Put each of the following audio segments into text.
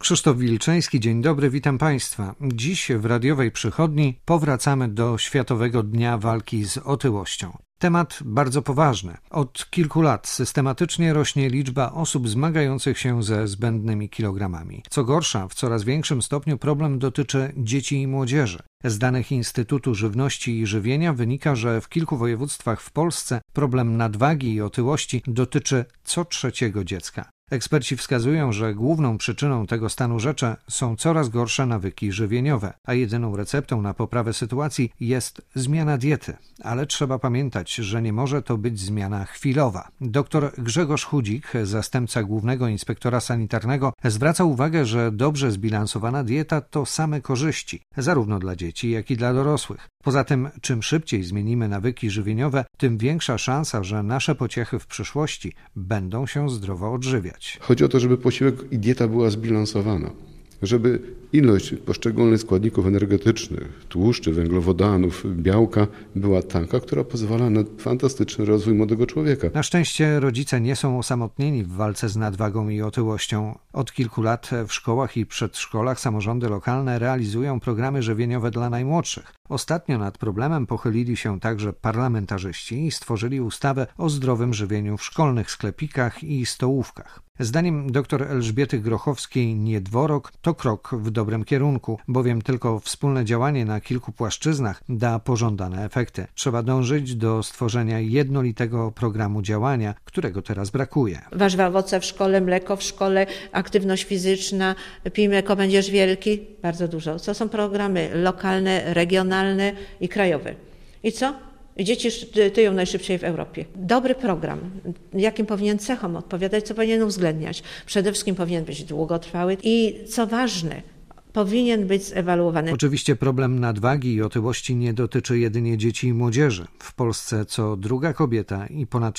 Krzysztof Wilczyński, dzień dobry, witam Państwa. Dziś w radiowej przychodni powracamy do Światowego Dnia Walki z Otyłością. Temat bardzo poważny. Od kilku lat systematycznie rośnie liczba osób zmagających się ze zbędnymi kilogramami. Co gorsza, w coraz większym stopniu problem dotyczy dzieci i młodzieży. Z danych Instytutu Żywności i Żywienia wynika, że w kilku województwach w Polsce problem nadwagi i otyłości dotyczy co trzeciego dziecka. Eksperci wskazują, że główną przyczyną tego stanu rzeczy są coraz gorsze nawyki żywieniowe, a jedyną receptą na poprawę sytuacji jest zmiana diety. Ale trzeba pamiętać, że nie może to być zmiana chwilowa. Dr Grzegorz Chudzik, zastępca głównego inspektora sanitarnego, zwraca uwagę, że dobrze zbilansowana dieta to same korzyści, zarówno dla dzieci, jak i dla dorosłych. Poza tym, czym szybciej zmienimy nawyki żywieniowe, tym większa szansa, że nasze pociechy w przyszłości będą się zdrowo odżywiać. Chodzi o to, żeby posiłek i dieta była zbilansowana, żeby ilość poszczególnych składników energetycznych, tłuszczy, węglowodanów, białka była taka, która pozwala na fantastyczny rozwój młodego człowieka. Na szczęście rodzice nie są osamotnieni w walce z nadwagą i otyłością. Od kilku lat w szkołach i przedszkolach samorządy lokalne realizują programy żywieniowe dla najmłodszych. Ostatnio nad problemem pochylili się także parlamentarzyści i stworzyli ustawę o zdrowym żywieniu w szkolnych sklepikach i stołówkach. Zdaniem dr Elżbiety Grochowskiej-Niedworok to krok w dobrym kierunku, bowiem tylko wspólne działanie na kilku płaszczyznach da pożądane efekty. Trzeba dążyć do stworzenia jednolitego programu działania, którego teraz brakuje. Warzywa, owoce w szkole, mleko w szkole, aktywność fizyczna, pij mleko, będziesz wielki. Bardzo dużo. To są programy lokalne, regionalne i krajowe. I co? Dzieci tyją najszybciej w Europie. Dobry program, jakim powinien cechom odpowiadać, co powinien uwzględniać. Przede wszystkim powinien być długotrwały i co ważne, powinien być zewaluowany. Oczywiście problem nadwagi i otyłości nie dotyczy jedynie dzieci i młodzieży. W Polsce co druga kobieta i ponad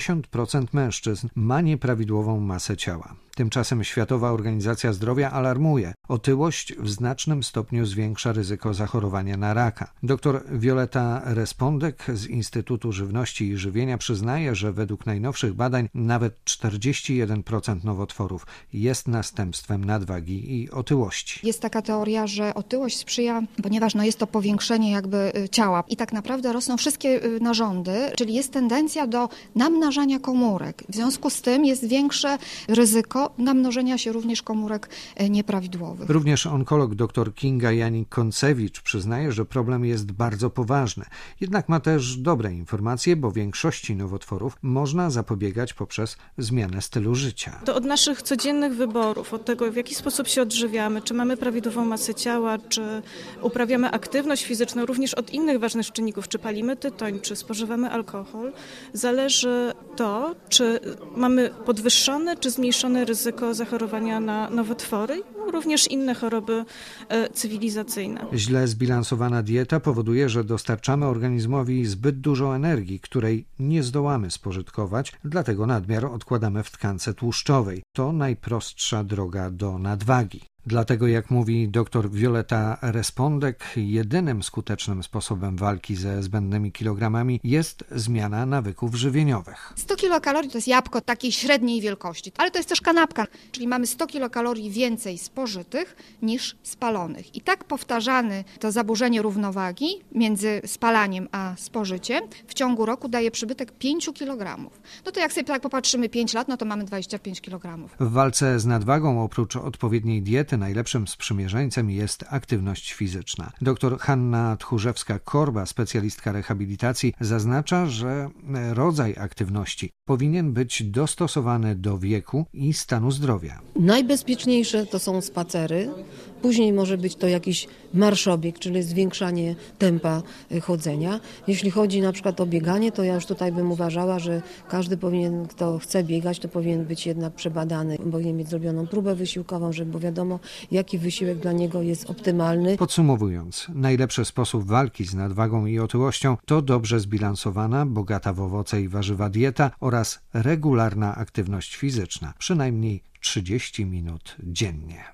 60% mężczyzn ma nieprawidłową masę ciała. Tymczasem Światowa Organizacja Zdrowia alarmuje. Otyłość w znacznym stopniu zwiększa ryzyko zachorowania na raka. Dr Wioleta Respondek z Instytutu Żywności i Żywienia przyznaje, że według najnowszych badań nawet 41% nowotworów jest następstwem nadwagi i otyłości. Jest taka teoria, że otyłość sprzyja, ponieważ jest to powiększenie ciała i tak naprawdę rosną wszystkie narządy, czyli jest tendencja do namnażania komórek. W związku z tym jest większe ryzyko namnożenia się również komórek nieprawidłowych. Również onkolog dr Kinga Janik-Koncewicz przyznaje, że problem jest bardzo poważny. Jednak ma też dobre informacje, bo większości nowotworów można zapobiegać poprzez zmianę stylu życia. To od naszych codziennych wyborów, od tego, w jaki sposób się odżywiamy, czy mamy prawidłową masę ciała, czy uprawiamy aktywność fizyczną, również od innych ważnych czynników, czy palimy tytoń, czy spożywamy alkohol, zależy to, czy mamy podwyższone, czy zmniejszone ryzyko zachorowania na nowotwory, również inne choroby cywilizacyjne. Źle zbilansowana dieta powoduje, że dostarczamy organizmowi zbyt dużo energii, której nie zdołamy spożytkować, dlatego nadmiar odkładamy w tkance tłuszczowej. To najprostsza droga do nadwagi. Dlatego, jak mówi dr Wioleta Respondek, jedynym skutecznym sposobem walki ze zbędnymi kilogramami jest zmiana nawyków żywieniowych. 100 kilokalorii to jest jabłko takiej średniej wielkości, ale to jest też kanapka, czyli mamy 100 kilokalorii więcej spożytych niż spalonych. I tak powtarzane to zaburzenie równowagi między spalaniem a spożyciem w ciągu roku daje przybytek 5 kilogramów. No to jak sobie tak popatrzymy 5 lat, no to mamy 25 kilogramów. W walce z nadwagą oprócz odpowiedniej diety najlepszym sprzymierzeńcem jest aktywność fizyczna. Dr Hanna Tchórzewska-Korba, specjalistka rehabilitacji, zaznacza, że rodzaj aktywności powinien być dostosowany do wieku i stanu zdrowia. Najbezpieczniejsze to są spacery, później może być to jakiś marszobieg, czyli zwiększanie tempa chodzenia. Jeśli chodzi na przykład o bieganie, to ja już tutaj bym uważała, że każdy powinien, kto chce biegać, to powinien być jednak przebadany, powinien mieć zrobioną próbę wysiłkową, żeby wiadomo, jaki wysiłek dla niego jest optymalny. Podsumowując, najlepszy sposób walki z nadwagą i otyłością to dobrze zbilansowana, bogata w owoce i warzywa dieta oraz regularna aktywność fizyczna, przynajmniej 30 minut dziennie.